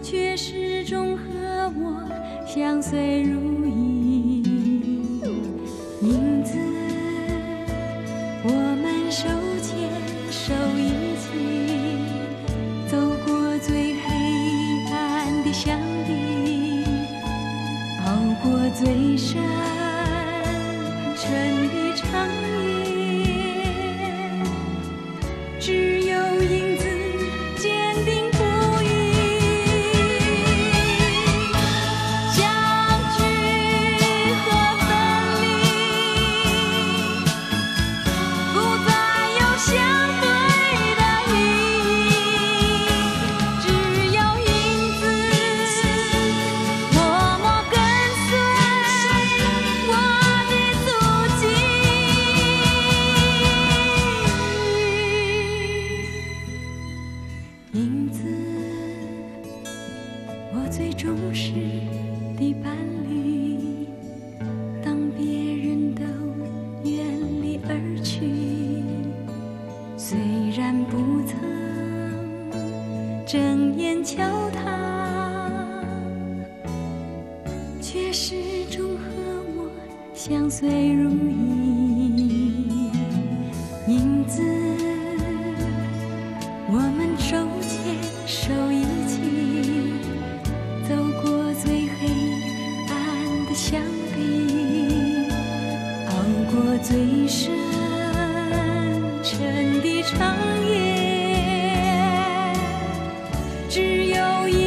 却始终和我相随如影。影子，我们手牵手一起走过最黑暗的乡地，熬过最深沉的长夜，只有影子坚定不移。相聚和分离，不再有相对的意义，只有影子默默跟随我的足迹。影子，我最忠实的伴侣，当别人都远离而去，虽然不曾正眼瞧他，却始终和我相随如影。影子，我们手牵手一起走过最黑暗的乡地，熬过最深沉的长夜，只有一